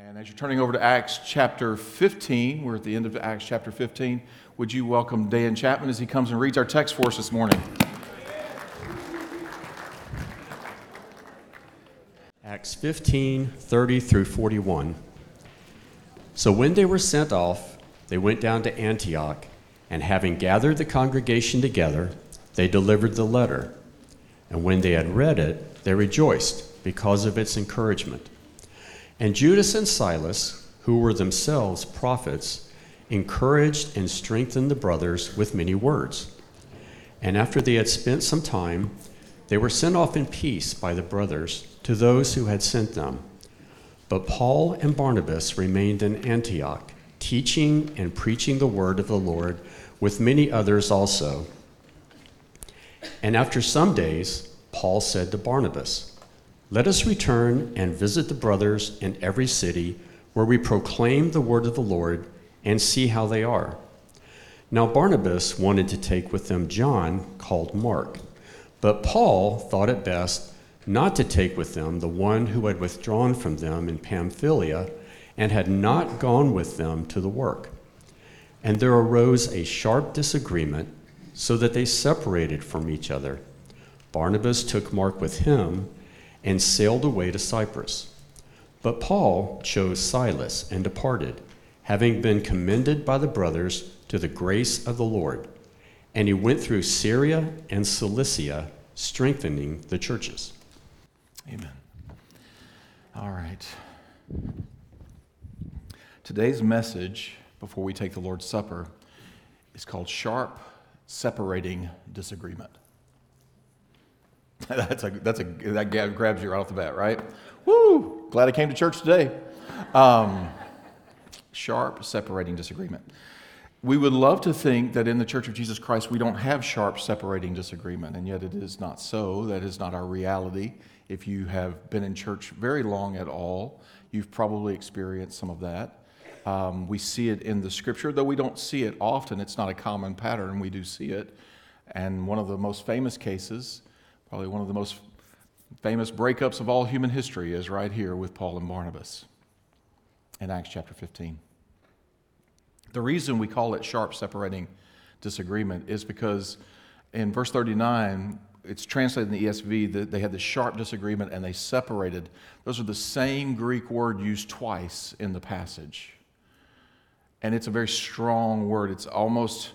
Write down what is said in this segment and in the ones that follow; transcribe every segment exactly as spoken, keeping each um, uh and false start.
And as you're turning over to Acts chapter fifteen, we're at the end of Acts chapter fifteen, would you welcome Dan Chapman as he comes and reads our text for us this morning? Acts fifteen, thirty through forty-one. So when they were sent off, they went down to Antioch, and having gathered the congregation together, they delivered the letter. And when they had read it, they rejoiced because of its encouragement. And Judas and Silas, who were themselves prophets, encouraged and strengthened the brothers with many words. And after they had spent some time, they were sent off in peace by the brothers to those who had sent them. But Paul and Barnabas remained in Antioch, teaching and preaching the word of the Lord with many others also. And after some days, Paul said to Barnabas, "Let us return and visit the brothers in every city where we proclaim the word of the Lord and see how they are." Now Barnabas wanted to take with them John, called Mark, but Paul thought it best not to take with them the one who had withdrawn from them in Pamphylia and had not gone with them to the work. And there arose a sharp disagreement, so that they separated from each other. Barnabas took Mark with him and sailed away to Cyprus. But Paul chose Silas and departed, having been commended by the brothers to the grace of the Lord. And he went through Syria and Cilicia, strengthening the churches. Amen. All right. Today's message, before we take the Lord's Supper, is called Sharp Separating Disagreement. That's a, that's a, that grabs you right off the bat, right? Woo! Glad I came to church today. Um, sharp separating disagreement. We would love to think that in the Church of Jesus Christ we don't have sharp separating disagreement, and yet it is not so. That is not our reality. If you have been in church very long at all, you've probably experienced some of that. Um, we see it in the Scripture, though we don't see it often. It's not a common pattern. We do see it. And one of the most famous cases, probably one of the most famous breakups of all human history, is right here with Paul and Barnabas in Acts chapter fifteen. The reason we call it sharp separating disagreement is because in verse thirty-nine, it's translated in the E S V that they had this sharp disagreement and they separated. Those are the same Greek word used twice in the passage. And it's a very strong word. It's almost,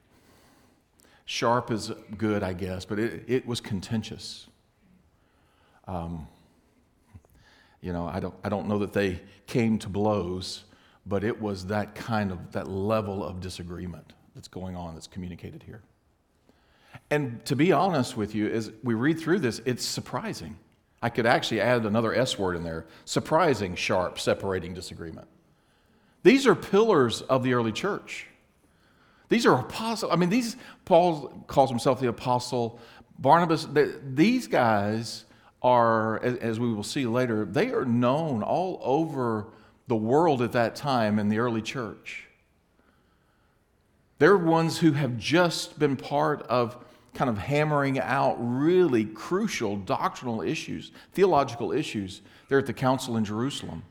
sharp is good, I guess, but it, it was contentious. Um, you know, I don't, I don't know that they came to blows, but it was that kind of, that level of disagreement that's going on, that's communicated here. And to be honest with you, as we read through this, it's surprising. I could actually add another S word in there. Surprising, sharp, separating disagreement. These are pillars of the early church. These are apostles. I mean, these, Paul calls himself the apostle. Barnabas, they, these guys are, as, as we will see later, they are known all over the world at that time in the early church. They're ones who have just been part of kind of hammering out really crucial doctrinal issues, theological issues. They're at the council in Jerusalem.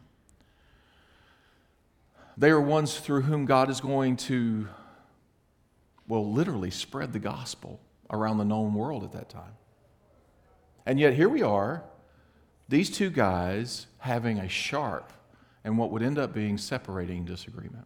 They are ones through whom God is going to, well, literally spread the gospel around the known world at that time. And yet here we are, these two guys having a sharp and what would end up being separating disagreement.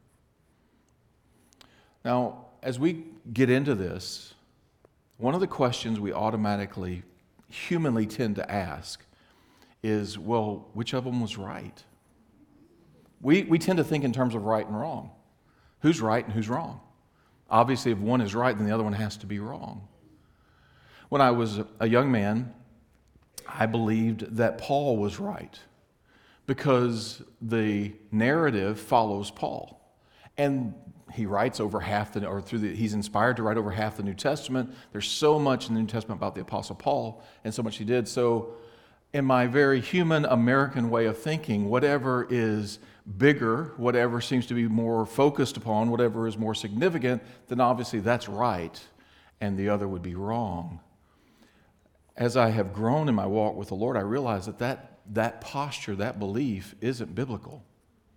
Now, as we get into this, one of the questions we automatically, humanly tend to ask is, well, which of them was right? We, we tend to think in terms of right and wrong. Who's right and who's wrong? Obviously, if one is right, then the other one has to be wrong. When I was a young man, I believed that Paul was right because the narrative follows Paul. And he writes over half the, or through the, he's inspired to write over half the New Testament. There's so much in the New Testament about the Apostle Paul and so much he did. So in my very human American way of thinking, whatever is bigger, whatever seems to be more focused upon, whatever is more significant, then obviously that's right and the other would be wrong. As I have grown in my walk with the Lord, I realize that that, that posture, that belief isn't biblical.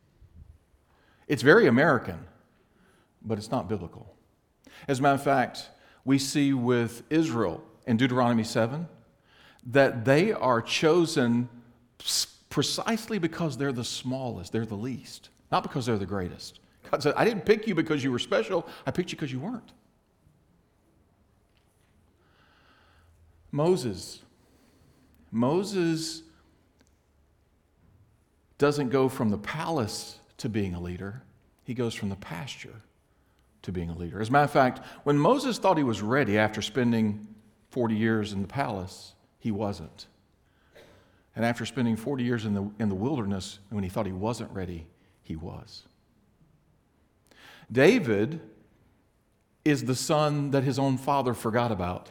It's very American, but it's not biblical. As a matter of fact, we see with Israel in Deuteronomy seven that they are chosen precisely because they're the smallest, they're the least, not because they're the greatest. God said, I didn't pick you because you were special, I picked you because you weren't. Moses. Moses doesn't go from the palace to being a leader. He goes from the pasture to being a leader. As a matter of fact, when Moses thought he was ready after spending forty years in the palace, he wasn't. And after spending forty years in the, in the wilderness, when he thought he wasn't ready, he was. David is the son that his own father forgot about.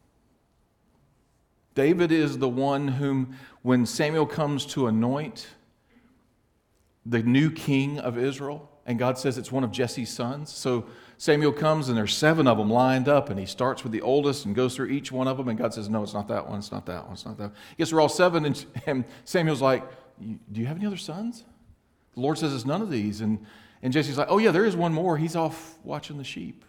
David is the one whom, when Samuel comes to anoint the new king of Israel, and God says it's one of Jesse's sons. So Samuel comes and there's seven of them lined up, and he starts with the oldest and goes through each one of them, and God says, no, it's not that one, it's not that one, it's not that one. He gets through all seven, and, and Samuel's like, do you have any other sons? The Lord says it's none of these. And, and Jesse's like, oh yeah, there is one more. He's off watching the sheep.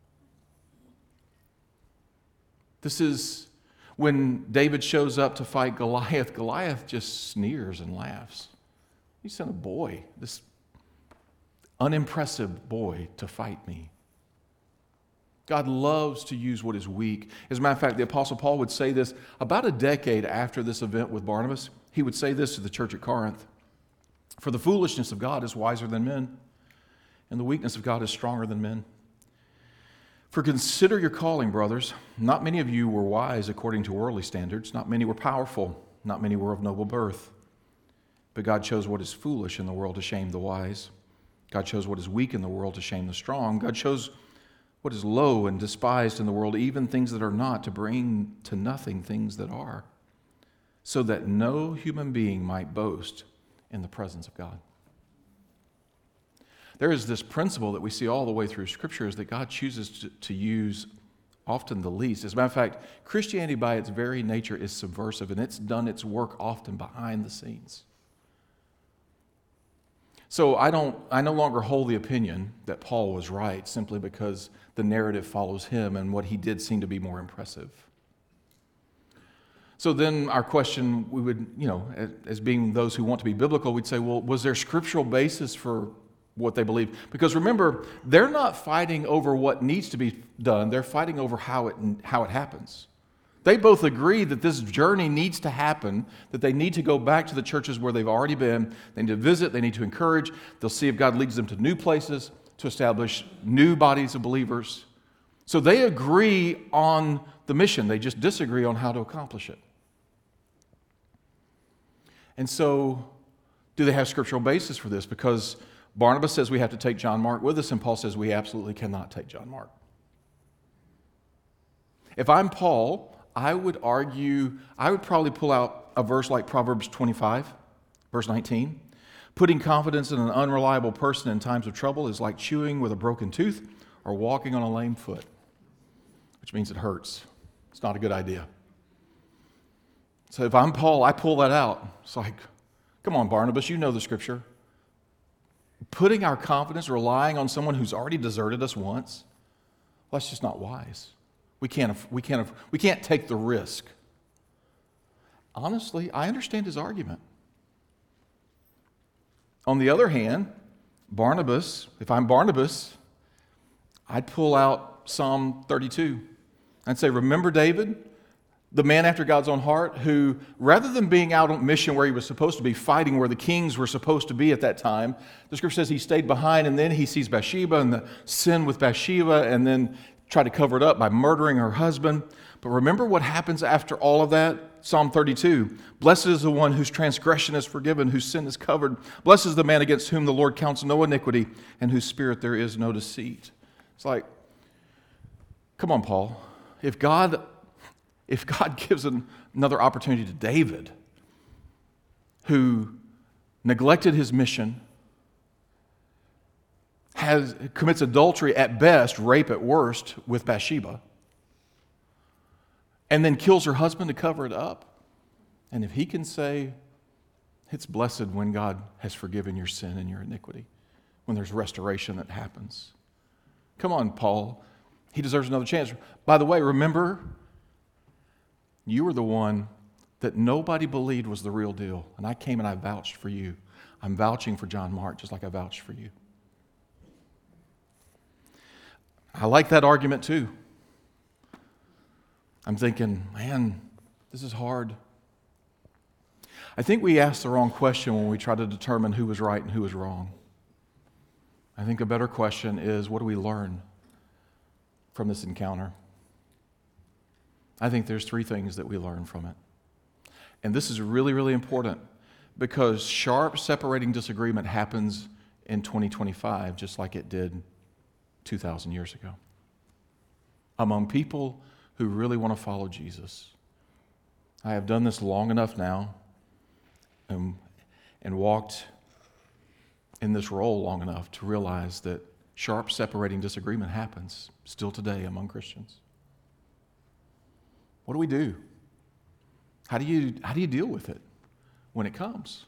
This is when David shows up to fight Goliath. Goliath just sneers and laughs. He sent a boy, this unimpressive boy, to fight me. God loves to use what is weak. As a matter of fact, the Apostle Paul would say this about a decade after this event with Barnabas. He would say this to the church at Corinth. For the foolishness of God is wiser than men, and the weakness of God is stronger than men. For consider your calling, brothers. Not many of you were wise according to worldly standards. Not many were powerful. Not many were of noble birth. But God chose what is foolish in the world to shame the wise. God chose what is weak in the world to shame the strong. God chose what is low and despised in the world, even things that are not, to bring to nothing things that are, so that no human being might boast in the presence of God. There is this principle that we see all the way through Scripture, is that God chooses to, to use often the least. As a matter of fact, Christianity by its very nature is subversive, and it's done its work often behind the scenes. So I don't, I no longer hold the opinion that Paul was right simply because the narrative follows him and what he did seemed to be more impressive. So then our question, we would, you know, as, as being those who want to be biblical, we'd say, well, was there scriptural basis for what they believe? Because remember, they're not fighting over what needs to be done. They're fighting over how it, how it happens. They both agree that this journey needs to happen, that they need to go back to the churches where they've already been. They need to visit. They need to encourage. They'll see if God leads them to new places, to establish new bodies of believers. So they agree on the mission. They just disagree on how to accomplish it. And so, do they have scriptural basis for this? Because Barnabas says we have to take John Mark with us, and Paul says we absolutely cannot take John Mark. If I'm Paul, I would argue, I would probably pull out a verse like Proverbs twenty-five, verse nineteen. Putting confidence in an unreliable person in times of trouble is like chewing with a broken tooth or walking on a lame foot, which means it hurts. It's not a good idea. So if I'm Paul, I pull that out. It's like, come on, Barnabas, you know the scripture. Putting our confidence, relying on someone who's already deserted us once, well, that's just not wise. We can't, we can't, we can't take the risk. Honestly, I understand his argument. On the other hand, Barnabas, if I'm Barnabas, I'd pull out Psalm thirty-two. I'd say, remember David, the man after God's own heart, who, rather than being out on mission where he was supposed to be, fighting where the kings were supposed to be at that time, the scripture says he stayed behind, and then he sees Bathsheba and the sin with Bathsheba, and then tried to cover it up by murdering her husband. But remember what happens after all of that? Psalm thirty-two, blessed is the one whose transgression is forgiven, whose sin is covered. Blessed is the man against whom the Lord counts no iniquity, and whose spirit there is no deceit. It's like, come on, Paul. If God, if God gives an, another opportunity to David, who neglected his mission, has commits adultery at best, rape at worst with Bathsheba, and then kills her husband to cover it up. And if he can say, it's blessed when God has forgiven your sin and your iniquity, when there's restoration that happens. Come on, Paul. He deserves another chance. By the way, remember, you were the one that nobody believed was the real deal. And I came and I vouched for you. I'm vouching for John Mark just like I vouched for you. I like that argument too. I'm thinking, man, this is hard. I think we ask the wrong question when we try to determine who was right and who was wrong. I think a better question is, what do we learn from this encounter? I think there's three things that we learn from it. And this is really, really important because sharp separating disagreement happens in twenty twenty-five just like it did two thousand years ago. Among people who really want to follow Jesus. I have done this long enough now and, and walked in this role long enough to realize that sharp separating disagreement happens still today among Christians. What do we do? How do you, how do you deal with it when it comes?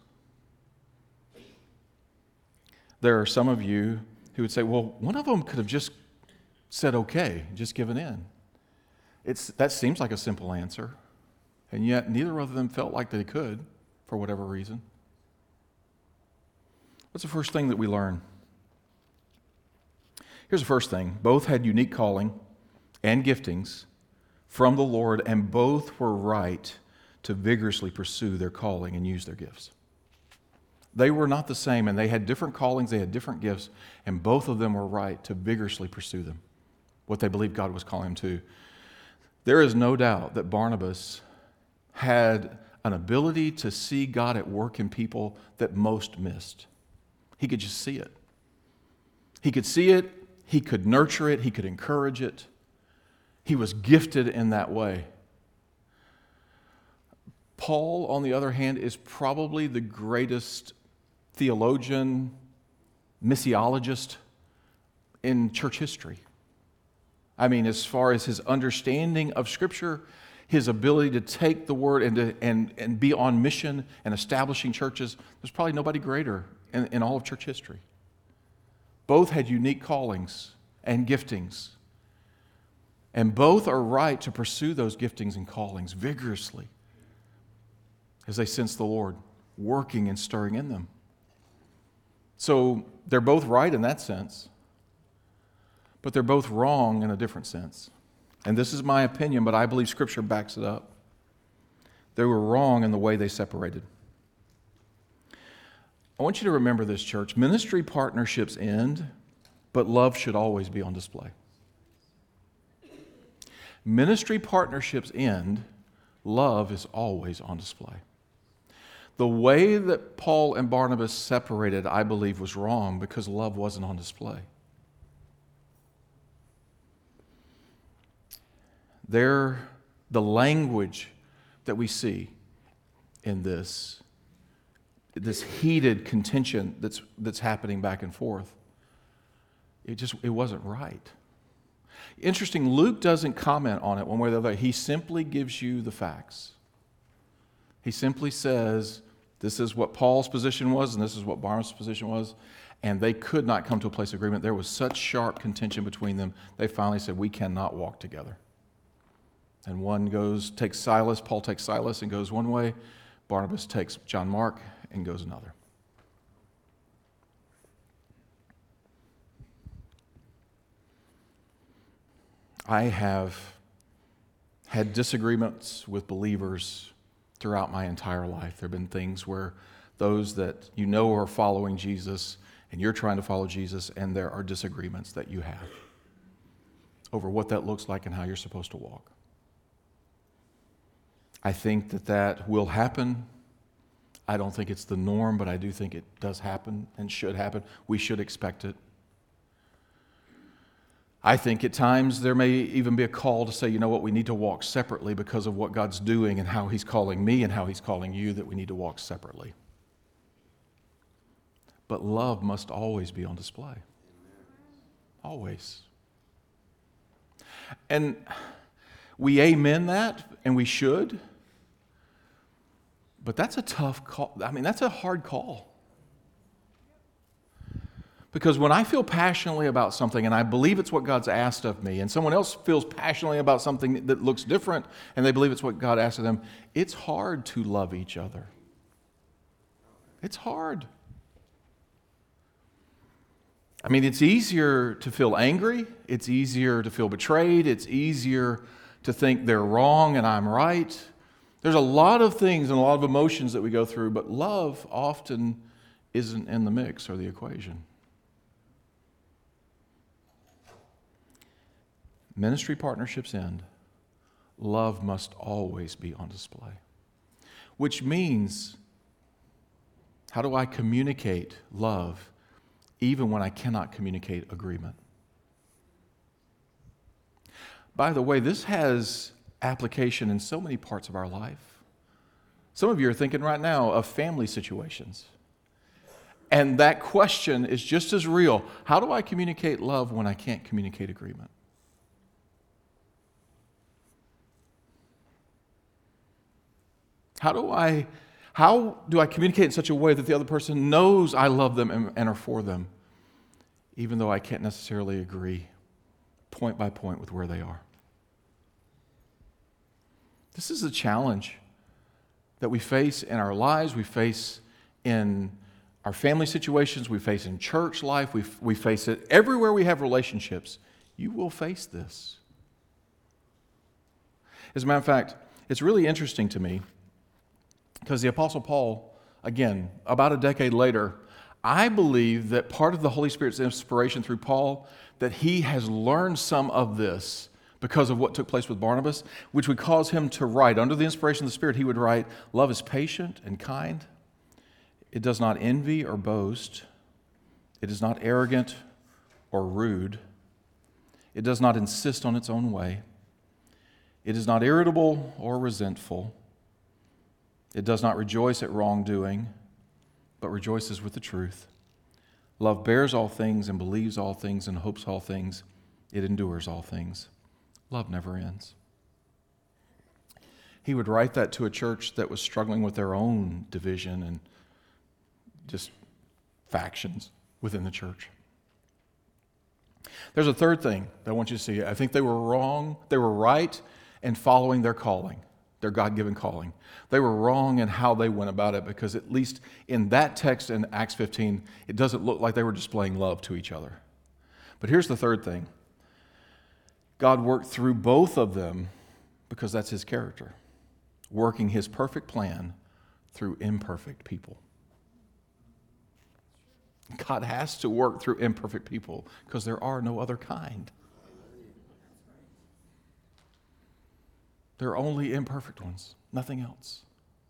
There are some of you who would say, well, one of them could have just said okay, just given in. It's, that seems like a simple answer, and yet neither of them felt like they could for whatever reason. What's the first thing that we learn? Here's the first thing. Both had unique calling and giftings from the Lord, and both were right to vigorously pursue their calling and use their gifts. They were not the same, and they had different callings, they had different gifts, and both of them were right to vigorously pursue them, what they believed God was calling them to. There is no doubt that Barnabas had an ability to see God at work in people that most missed. He could just see it. He could see it, he could nurture it, he could encourage it. He was gifted in that way. Paul, on the other hand, is probably the greatest theologian, missiologist in church history. I mean, as far as his understanding of Scripture, his ability to take the Word and, to, and, and be on mission and establishing churches, there's probably nobody greater in, in all of church history. Both had unique callings and giftings. And both are right to pursue those giftings and callings vigorously as they sense the Lord working and stirring in them. So they're both right in that sense, but they're both wrong in a different sense. And this is my opinion, but I believe Scripture backs it up. They were wrong in the way they separated. I want you to remember this, church. Ministry partnerships end, but love should always be on display. Ministry partnerships end, love is always on display. The way that Paul and Barnabas separated, I believe, was wrong because love wasn't on display. There, the language that we see in this, this heated contention that's, that's happening back and forth, it just it wasn't right. Interesting, Luke doesn't comment on it one way or the other. He simply gives you the facts. He simply says, this is what Paul's position was, and this is what Barnabas' position was, and they could not come to a place of agreement. There was such sharp contention between them, they finally said, we cannot walk together. And one goes, takes Silas, Paul takes Silas and goes one way, Barnabas takes John Mark and goes another. I have had disagreements with believers throughout my entire life. There have been things where those that you know are following Jesus and you're trying to follow Jesus, and there are disagreements that you have over what that looks like and how you're supposed to walk. I think that that will happen. I don't think it's the norm, but I do think it does happen and should happen. We should expect it. I think at times there may even be a call to say, you know what, we need to walk separately because of what God's doing and how He's calling me and how He's calling you, that we need to walk separately. But love must always be on display. Always. And we amen that, and we should. But that's a tough call. I mean, that's a hard call. Because when I feel passionately about something and I believe it's what God's asked of me, and someone else feels passionately about something that looks different and they believe it's what God asked of them, it's hard to love each other. It's hard. I mean, it's easier to feel angry. It's easier to feel betrayed. It's easier to think they're wrong and I'm right. There's a lot of things and a lot of emotions that we go through, but love often isn't in the mix or the equation. Ministry partnerships end. Love must always be on display. Which means, how do I communicate love even when I cannot communicate agreement? By the way, this has application in so many parts of our life. Some of you are thinking right now of family situations. And that question is just as real. How do I communicate love when I can't communicate agreement? How do I how do I communicate in such a way that the other person knows I love them and, and are for them, even though I can't necessarily agree point by point with where they are? This is a challenge that we face in our lives, we face in our family situations, we face in church life, we, we face it everywhere we have relationships. You will face this. As a matter of fact, it's really interesting to me because the Apostle Paul, again, about a decade later, I believe that part of the Holy Spirit's inspiration through Paul, that he has learned some of this because of what took place with Barnabas, which would cause him to write, under the inspiration of the Spirit, he would write, love is patient and kind. It does not envy or boast. It is not arrogant or rude. It does not insist on its own way. It is not irritable or resentful. It does not rejoice at wrongdoing, but rejoices with the truth. Love bears all things and believes all things and hopes all things. It endures all things. Love never ends. He would write that to a church that was struggling with their own division and just factions within the church. There's a third thing that I want you to see. I think they were wrong. They were right in following their calling, their God-given calling. They were wrong in how they went about it because at least in that text in Acts fifteen, it doesn't look like they were displaying love to each other. But here's the third thing. God worked through both of them because that's his character, working his perfect plan through imperfect people. God has to work through imperfect people because there are no other kind. There are only imperfect ones, nothing else.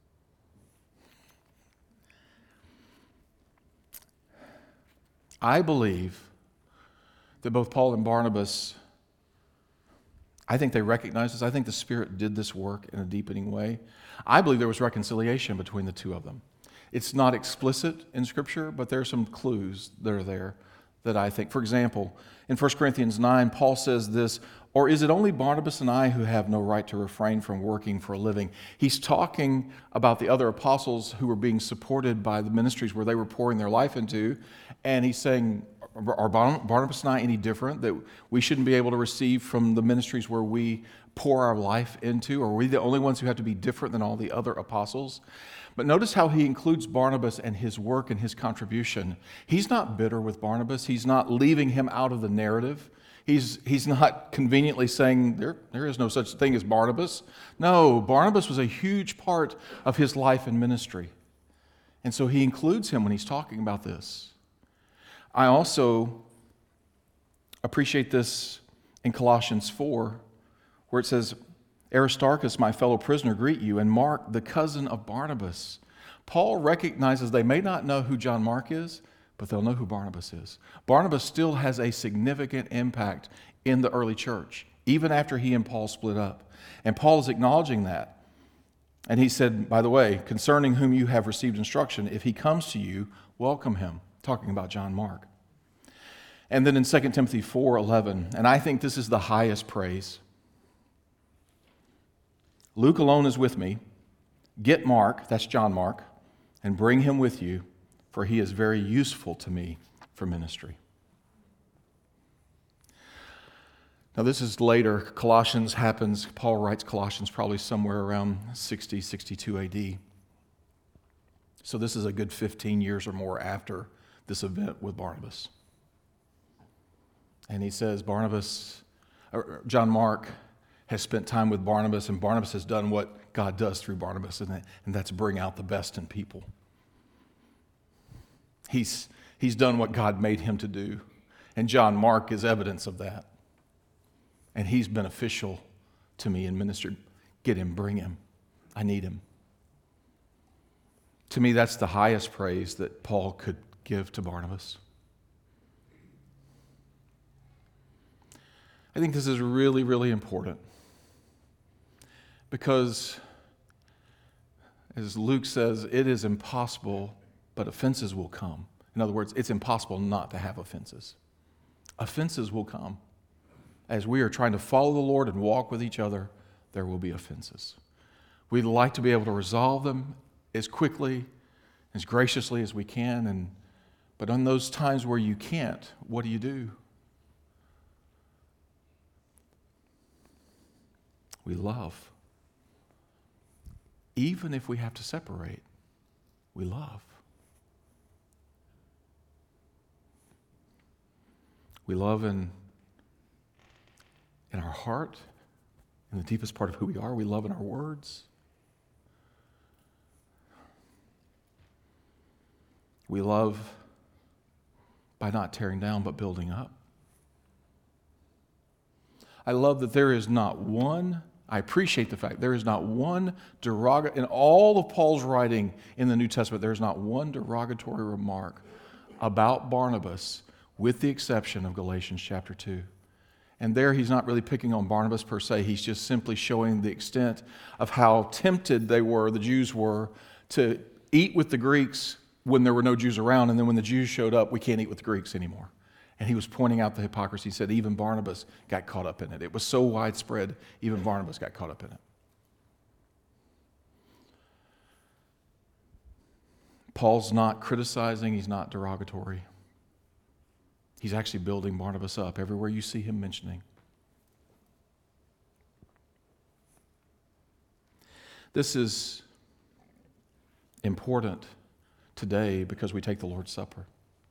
I believe that both Paul and Barnabas, I think they recognized this. I think the Spirit did this work in a deepening way. I believe there was reconciliation between the two of them. It's not explicit in Scripture, but there are some clues that are there that I think. For example, in First Corinthians nine, Paul says this, or is it only Barnabas and I who have no right to refrain from working for a living? He's talking about the other apostles who were being supported by the ministries where they were pouring their life into, and he's saying, are Barnabas and I any different, that we shouldn't be able to receive from the ministries where we pour our life into? Are we the only ones who have to be different than all the other apostles? But notice how he includes Barnabas and his work and his contribution. He's not bitter with Barnabas. He's not leaving him out of the narrative. He's, he's not conveniently saying there, there is no such thing as Barnabas. No, Barnabas was a huge part of his life and ministry. And so he includes him when he's talking about this. I also appreciate this in Colossians four, where it says, Aristarchus, my fellow prisoner, greet you, and Mark, the cousin of Barnabas. Paul recognizes they may not know who John Mark is, but they'll know who Barnabas is. Barnabas still has a significant impact in the early church, even after he and Paul split up. And Paul is acknowledging that. And he said, by the way, concerning whom you have received instruction, if he comes to you, welcome him, talking about John Mark. And then in Second Timothy four eleven, and I think this is the highest praise, Luke alone is with me. Get Mark, that's John Mark, and bring him with you, for he is very useful to me for for ministry. Now, this is later. Colossians happens. Paul writes Colossians probably somewhere around sixty, sixty-two A D. So this is a good fifteen years or more after this event with Barnabas. And he says, Barnabas, or John Mark has spent time with Barnabas, and Barnabas has done what God does through Barnabas, and that's bring out the best in people. He's, he's done what God made him to do, and John Mark is evidence of that. And he's beneficial to me in ministry. Get him, bring him. I need him. To me, that's the highest praise that Paul could give to Barnabas. I think this is really, really important because, as Luke says, it is impossible, but offenses will come. In other words, it's impossible not to have offenses. Offenses will come. As we are trying to follow the Lord and walk with each other, there will be offenses. We'd like to be able to resolve them as quickly, as graciously as we can, and but on those times where you can't, what do you do? We love. Even if we have to separate, we love. We love in, in our heart, in the deepest part of who we are. We love in our words. We love by not tearing down, but building up. I love that there is not one, I appreciate the fact, there is not one derogatory, in all of Paul's writing in the New Testament, there is not one derogatory remark about Barnabas, with the exception of Galatians chapter two. And there he's not really picking on Barnabas per se, he's just simply showing the extent of how tempted they were, the Jews were, to eat with the Greeks when there were no Jews around, and then when the Jews showed up, we can't eat with the Greeks anymore. And he was pointing out the hypocrisy. He said even Barnabas got caught up in it. It was so widespread, even Barnabas got caught up in it. Paul's not criticizing, he's not derogatory. He's actually building Barnabas up everywhere you see him mentioning. This is important today because we take the Lord's Supper.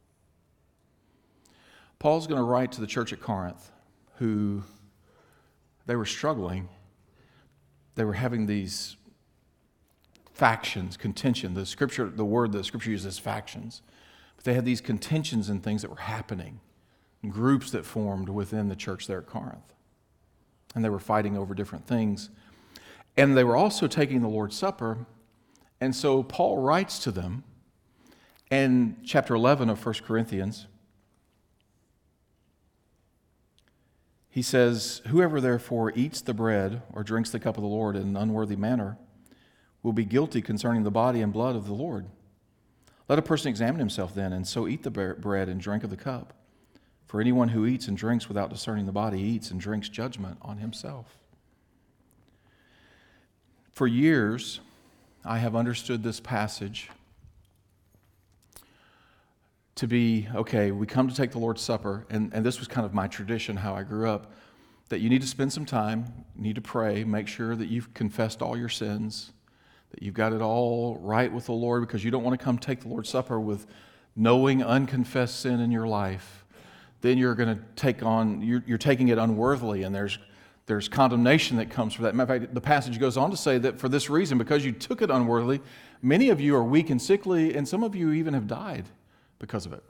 Paul's going to write to the church at Corinth, who they were struggling. They were having these factions, contention. The scripture, the word the scripture uses is factions. But they had these contentions and things that were happening, groups that formed within the church there at Corinth. And they were fighting over different things. And they were also taking the Lord's Supper. And so Paul writes to them in chapter eleven of First Corinthians. He says, whoever therefore eats the bread or drinks the cup of the Lord in an unworthy manner will be guilty concerning the body and blood of the Lord. Let a person examine himself then, and so eat the bread and drink of the cup. For anyone who eats and drinks without discerning the body eats and drinks judgment on himself. For years, I have understood this passage to be, okay, we come to take the Lord's Supper, and, and this was kind of my tradition, how I grew up, that you need to spend some time, you need to pray, make sure that you've confessed all your sins, that you've got it all right with the Lord, because you don't want to come take the Lord's Supper with knowing unconfessed sin in your life. Then you're going to take on, you're, you're taking it unworthily, and there's there's condemnation that comes from that. Matter of fact, the passage goes on to say that for this reason, because you took it unworthily, many of you are weak and sickly, and some of you even have died because of it.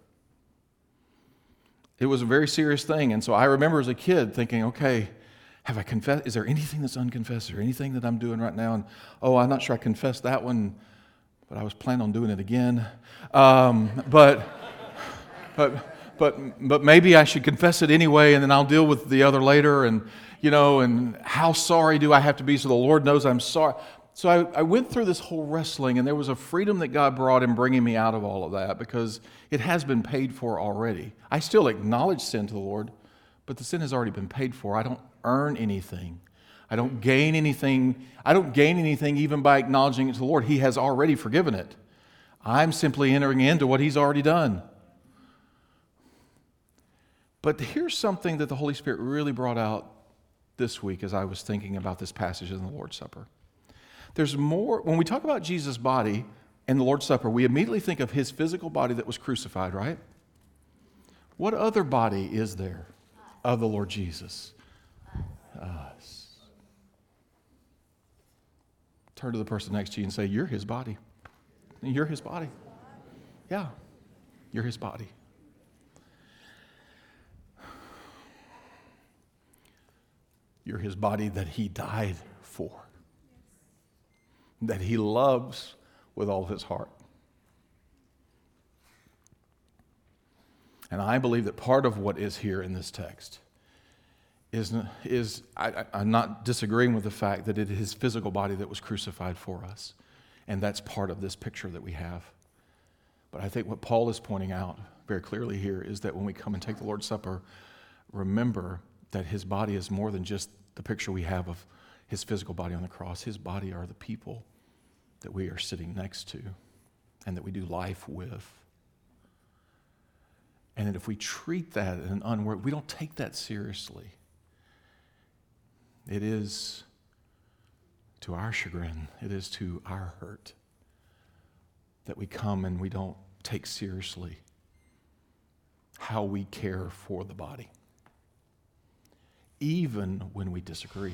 It was a very serious thing, and so I remember as a kid thinking, okay, have I confessed? Is there anything that's unconfessed? Is there anything that I'm doing right now? And oh, I'm not sure I confessed that one, but I was planning on doing it again. Um, but, but, but, but maybe I should confess it anyway, and then I'll deal with the other later. And you know, and how sorry do I have to be so the Lord knows I'm sorry? So I, I went through this whole wrestling, and there was a freedom that God brought in bringing me out of all of that, because it has been paid for already. I still acknowledge sin to the Lord, but the sin has already been paid for. I don't earn anything. I don't gain anything. I don't gain anything even by acknowledging it to the Lord. He has already forgiven it. I'm simply entering into what He's already done. But here's something that the Holy Spirit really brought out this week as I was thinking about this passage in the Lord's Supper. There's more, when we talk about Jesus' body in the Lord's Supper, we immediately think of his physical body that was crucified, right? What other body is there of the Lord Jesus? Us. Turn to the person next to you and say, you're his body. You're his body. Yeah, you're his body. You're his body that he died for, that he loves with all his heart. And I believe that part of what is here in this text is, is I, I'm not disagreeing with the fact that it is his physical body that was crucified for us. And that's part of this picture that we have. But I think what Paul is pointing out very clearly here is that when we come and take the Lord's Supper, remember that his body is more than just the picture we have of his physical body on the cross. His body are the people that we are sitting next to and that we do life with. And that if we treat that in an unworthy, we don't take that seriously. It is to our chagrin, it is to our hurt that we come and we don't take seriously how we care for the body, even when we disagree.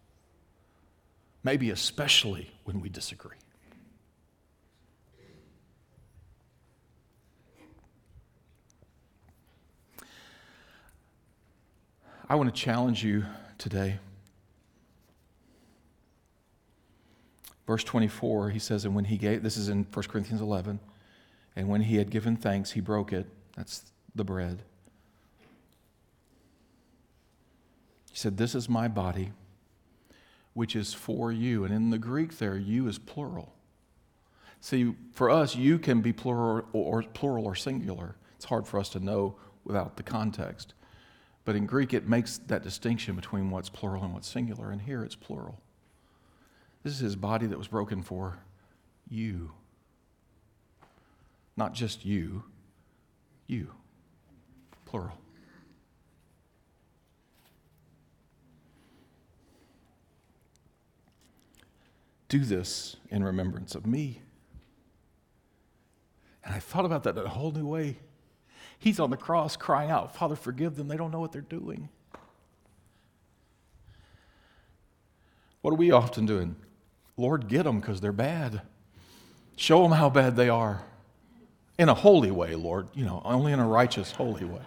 Maybe especially when we disagree. I want to challenge you today. Verse twenty-four, he says, and when he gave, this is in First Corinthians eleven, and when he had given thanks, he broke it. That's the bread. He said, this is my body, which is for you. And in the Greek there, you is plural. See, for us, you can be plural or, or plural or singular. It's hard for us to know without the context. But in Greek, it makes that distinction between what's plural and what's singular. And here it's plural. This is his body that was broken for you. Not just you, you. Plural. Do this in remembrance of me. And I thought about that in a whole new way. He's on the cross crying out, Father, forgive them. They don't know what they're doing. What are we often doing? Lord, get them because they're bad. Show them how bad they are. In a holy way, Lord. You know, only in a righteous, holy way.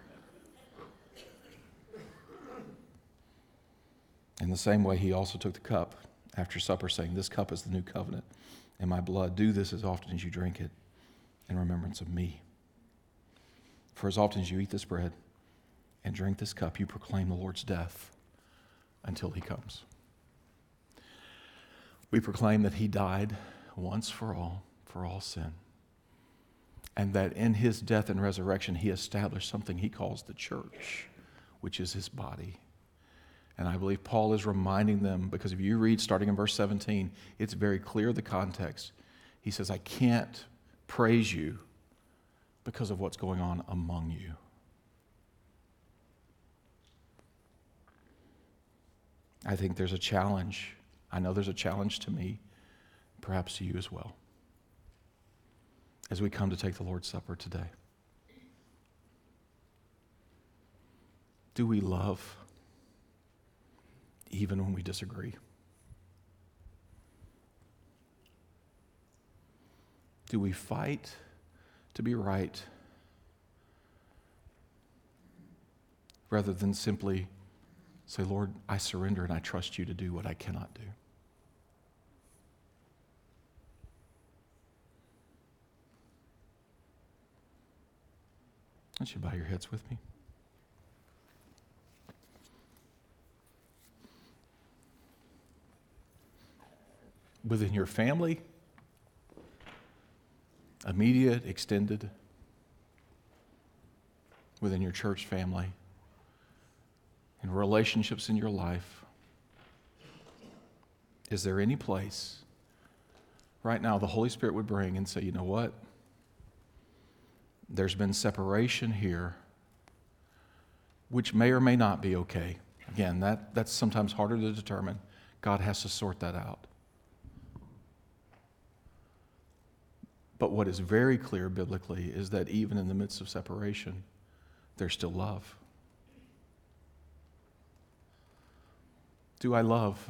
In the same way, he also took the cup after supper, saying, this cup is the new covenant in my blood. Do this as often as you drink it in remembrance of me. For as often as you eat this bread and drink this cup, you proclaim the Lord's death until he comes. We proclaim that he died once for all, for all sin. And that in his death and resurrection, he established something he calls the church, which is his body. And I believe Paul is reminding them, because if you read starting in verse seventeen, it's very clear the context. He says, I can't praise you because of what's going on among you. I think there's a challenge. I know there's a challenge to me, perhaps to you as well, as we come to take the Lord's Supper today. Do we love even when we disagree? Do we fight to be right rather than simply say, Lord, I surrender and I trust you to do what I cannot do? Why don't you bow your heads with me? Within your family, immediate, extended, within your church family, in relationships in your life, is there any place right now the Holy Spirit would bring and say, you know what? There's been separation here which may or may not be okay. Again, that, that's sometimes harder to determine. God has to sort that out. But what is very clear biblically is that even in the midst of separation, there's still love. Do I love?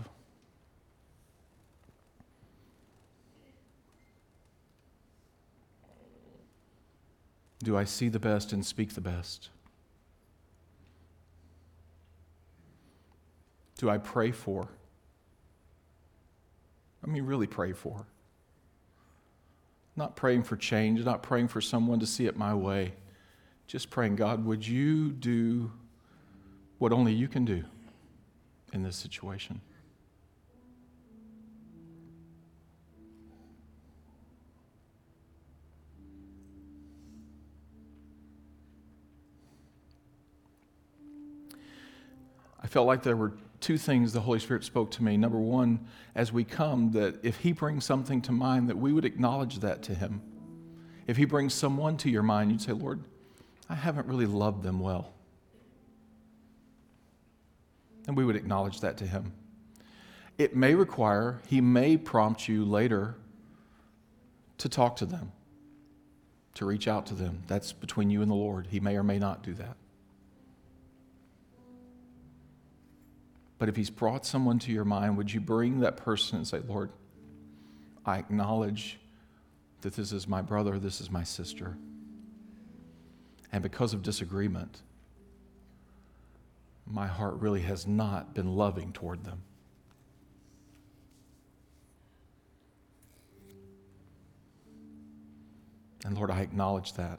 Do I see the best and speak the best? Do I pray for? I mean, really pray for. Not praying for change, not praying for someone to see it my way. Just praying, God, would you do what only you can do in this situation? I felt like there were two things the Holy Spirit spoke to me. Number one, as we come, that if He brings something to mind, that we would acknowledge that to Him. If He brings someone to your mind, you'd say, Lord, I haven't really loved them well. And we would acknowledge that to Him. It may require, He may prompt you later to talk to them, to reach out to them. That's between you and the Lord. He may or may not do that. But if He's brought someone to your mind, would you bring that person and say, Lord, I acknowledge that this is my brother, this is my sister. And because of disagreement, my heart really has not been loving toward them. And Lord, I acknowledge that.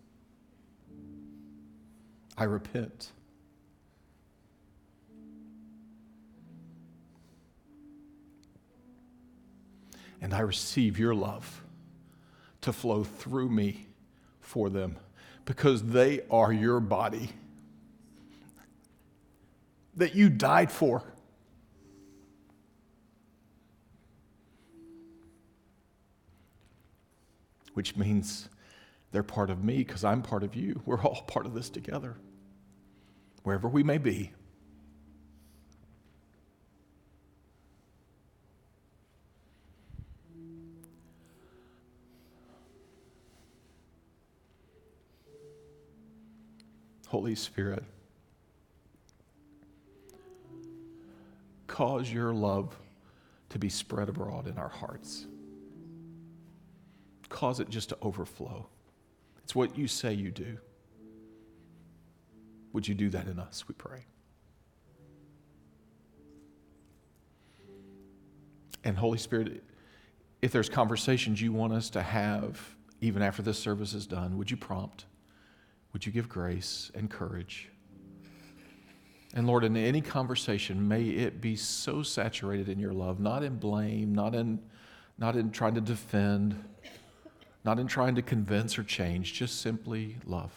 I repent. And I receive your love to flow through me for them because they are your body that you died for. Which means they're part of me because I'm part of you. We're all part of this together, wherever we may be. Holy Spirit, cause your love to be spread abroad in our hearts. Cause it just to overflow. It's what you say you do. Would you do that in us, we pray. And Holy Spirit, if there's conversations you want us to have, even after this service is done, would you prompt? Would you give grace and courage? And Lord, in any conversation, may it be so saturated in your love, not in blame, not in, not in trying to defend, not in trying to convince or change, just simply love.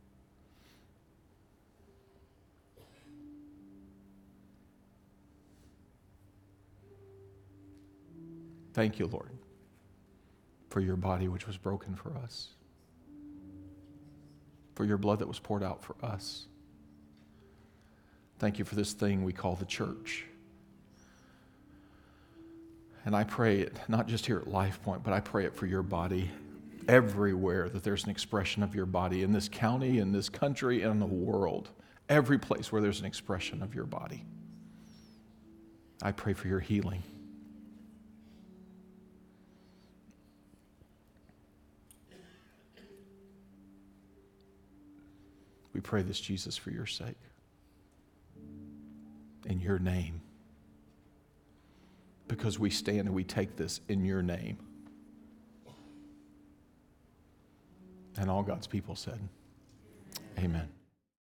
Thank you, Lord, for your body which was broken for us, for your blood that was poured out for us. Thank you for this thing we call the church. And I pray it, not just here at Life Point, but I pray it for your body everywhere, that there's an expression of your body in this county, in this country, and in the world. Every place where there's an expression of your body. I pray for your healing. We pray this, Jesus, for your sake. In your name. Because we stand and we take this in your name. And all God's people said, amen.